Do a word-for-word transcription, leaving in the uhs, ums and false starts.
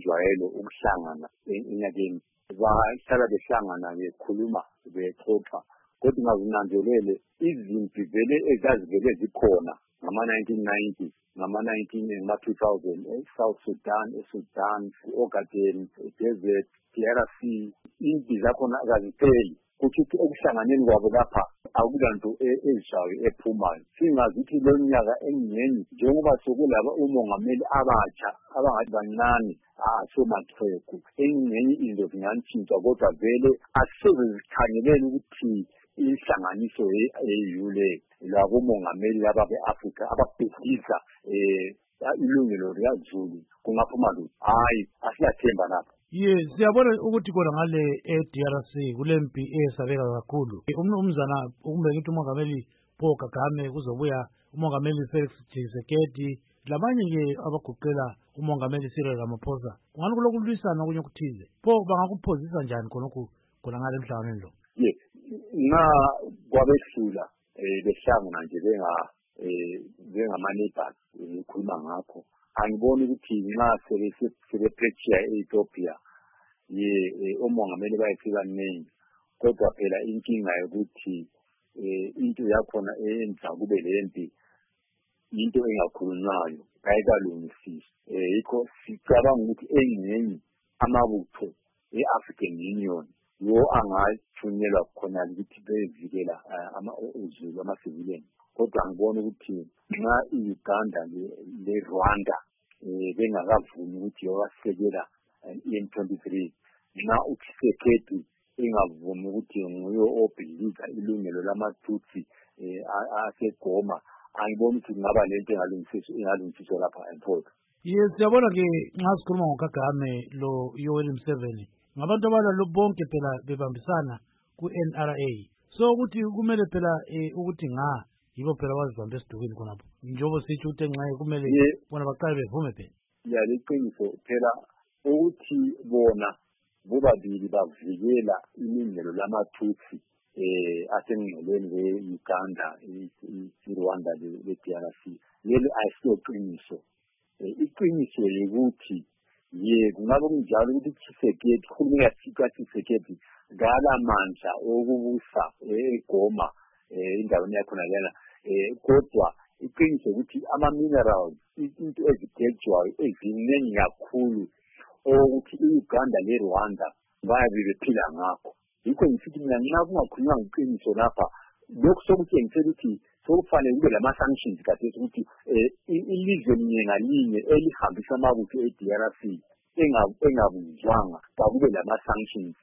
injwayelo ukuhlangana enyakeni bahlala behlangana bekhuluma bexoxa kodwa ungazinanzelele izimpi vele ezazivele zikhona ngama-nineteen ninety ngama-nineteen ngama-two thousand e-South Sudan, eSudan, e-Ogaden, e-Desert, D R C, impi zakhona azazipheli. Kuthi okuhlanganeni kwabo lapha akulanto ezishayo ephumayo. Singazi ukuthi lo nyaka engiyeni njengoba sokulaba umongameli abatsha abangathi bancane asomatheko engiyeni into zingatshintsha kodwa vele asisoze zikhangelele ukuthi inhlanganiso ye-A U le labo mongameli laba be-Afrika ababhekisa eh ilungelo liyazulu kungaphuma lo hayi asiyathemba lapha. Yes, siyabona ukuthi kona ngale e-D R C kulempi esabeka kakhulu. Umnumzana kumbe ngithi umongameli Paul Kagame kuzobuya umongameli Felix Tshisekedi lamanye ke abagoqela umongameli Cyril Ramaphosa. Ngani kulokulwisana okunye okuthize. Pho bangakuphozisa njani khonokho kona ngale mhlanganweni lo? Yes, na kwabehlula eh behlangana nje benga eh bengamaneighbors ngikhuluma ngakho. Angiboni ukuthi nxa sebephetshiya e-Ethiopia ye umongameli bayefika ningi kodwa phela inkinga yokuthi into yakhona eyenza kube lempi into engakhulunywayo ayikalungisisi. Yikho sicabanga ukuthi engcenye amabutho e-African Union yo angathunyelwa khona ukuthi bevikela ama-uzulu ama-civilian. Kodwa ngibona ukuthi nxa i-Uganda le-Rwanda bengakavumi ukuthi yowasekela i-M twenty-three nxa uTshisekedi engavumi ukuthi nguyo obhiliza ilungelo lama-Tutsi aseGoma angiboni ukuthi kungaba lento engalungisiswa lapha eMthatha. Yes, siyabona ke nxa sikhuluma ngoKagame lo Yoweri Museveni ngabantu abalalo bonke phela bebambisana ku-N R A. So ukuthi kumele phela ukuthi nga yibo phela bazibambe esidukweni khonapho njengoba sitsho ukuthi enxaye kumele bona baqale bevume phela. Ya liqiniso phela ukuthi bona bobabili bavikela ilungelo lama-Tutsi eh asengqolweni le-Uganda i-Rwanda le-D R C. Leli ayisiqiniso. Iqiniso ukuthi ye kungabe kunjalo ukuthi Tshisekedi khulumela Tshisekedi ngalamandla okubusa eGoma endaweni yakhona lena kodwa iqiniso ukuthi ama-minerals into ezigejwayo eziningi kakhulu ukuthi i-Uganda le-Rwanda bayabe bephila ngakho. Yikho ngisithi mina nxa kungakhulunywa ngeqiniso lapha lokhu sokutshengisela ukuthi sokufanele kube lama-sanctions kathesi ukuthi ilizwe linye ngalinye elihambisa amabutho e-D R C engabuzwanga kakube lama-sanctions